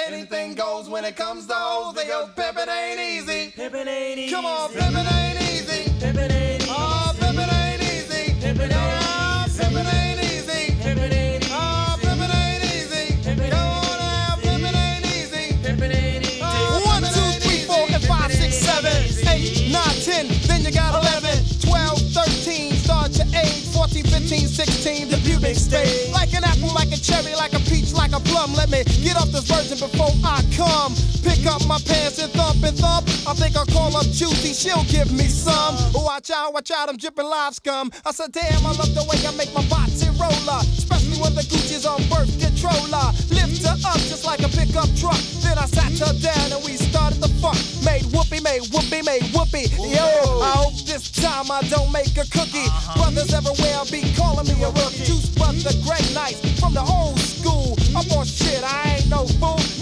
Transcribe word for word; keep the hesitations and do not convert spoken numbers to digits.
Anything goes when it comes to hoes. They go, pimpin' ain't easy. Pimpin' ain't easy. Come on, pimpin' ain't easy. Pimpin' ain't easy. Oh, pimpin' ain't easy. Pimpin' ain't easy. Pimpin' ain't easy. Pimpin' ain't easy. Oh, pimpin' ain't easy. Pimpin' Come on now, pimpin' ain't easy. Pimpin' ain't easy. One, two, three, four, and five, six, seven, eight, nine, ten. Then you got eleven, twelve, thirteen. Start your age. fourteen, fifteen, sixteen. The pubic stage. Like an apple, like a cherry, like a peach, like a plum. Let me get off this virgin before I come. Pick up my pants and thump and thump. I think I'll call up Juicy. She'll give me some. Watch out, watch out, I'm dripping live scum. I said, damn, I love the way I make my body roller. Especially when the Gucci's on birth controller. Lift her up just like a pickup truck. Then I sat her down and we started the fuck. Made whoopee, made whoopee, made whoopee. Yo, I hope this time I don't make a cookie. Brothers everywhere be calling me a rookie. Juice, but the great nights.